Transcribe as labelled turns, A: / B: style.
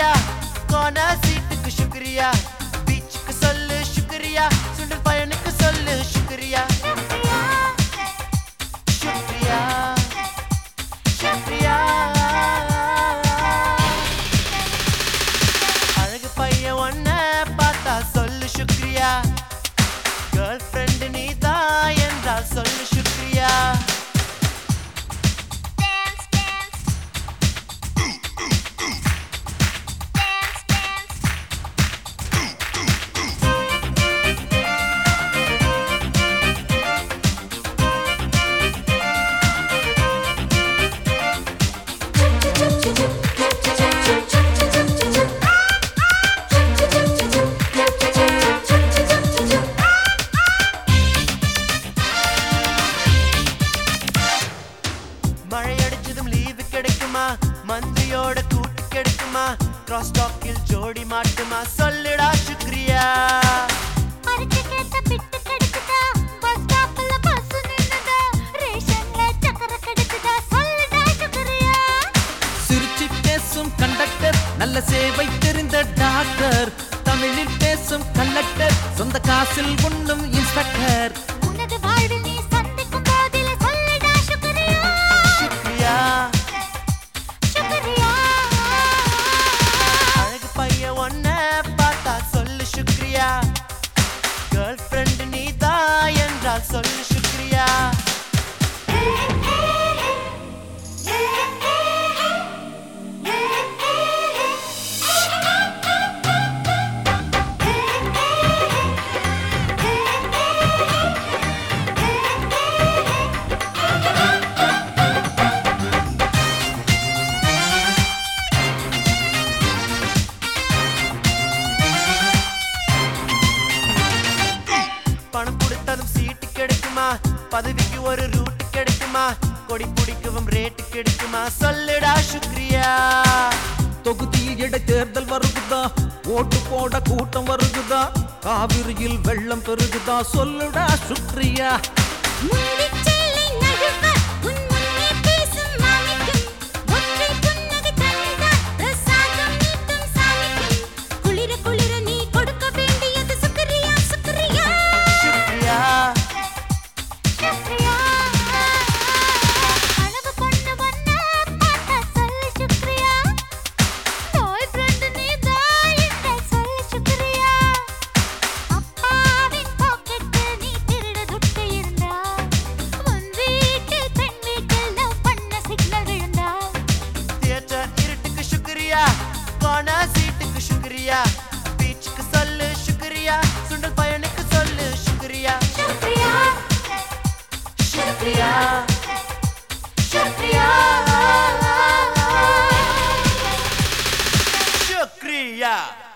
A: शुक्रिया कोना सीट को शुक्रिया बीच को सोल्लु शुक्रिया सुंदर पयन को सोल्लु शुक्रिया शुक्रिया शुक्रिया अलग पय्य वन्ना पाता सोल्लु शुक्रिया गर्लफ्रेंड नीदा एंद्रा सोल्लु शुक्रिया मंदियोड़ कूट केड़कुमा क्रॉस टॉकिल जोड़ी माटुमा सोल्लुडा शुक्रिया
B: मरके केट्ट बिट्टु केडुकुदा बस स्टॉपल बस निन्नुदा रेशनला चक्कर केडुकुदा सोल्लुडा शुक्रिया
C: சிரிச்சி பேசும் கண்டக்டர் நல்ல சேவை தெரிந்த டாக்டர் தமிழில் பேசும் கண்டக்டர் சொந்த காசில் உண்ணும் இன்ஸ்பெக்டர்
B: உனது வாழ்வில் நீ சந்திக்கும் போதில சொல்லுடா शुक्रिया
A: शुक्रिया शुक्रिया गर्लफ्रेंड नीदा एंद्रा सोल्लु शुक्रिया பதவிக்கு ஒரு ரூட் கிடைக்குமா கொடி பிடிக்கவும் ரேட் கிடைக்குமா சொல்லுடா शुक्रिया
C: தொகுதியில் இடைத்தேர்தல் வருகுதா ஓட்டு போட கூட்டம் வருகுதா காவிரியில் வெள்ளம் பெருகுதா சொல்லுடா शुक्रिया
B: முந்திச்செல்லை நழுவ உன் முன்னே பேசும் மாமிக்கும் ஒற்றை புன்னகை தந்தா பிரசாதம் நீட்டும் சாமிக்கும் குளிர குளிர நீ கொடுக்க வேண்டியது शुक्रिया शुक्रिया
A: शुक्रिया कोना सीट को शुक्रिया बीच को सोल्लु शुक्रिया सुंदर पयन को सोल्लु शुक्रिया
B: शुक्रिया
A: शुक्रिया शुक्रिया शुक्रिया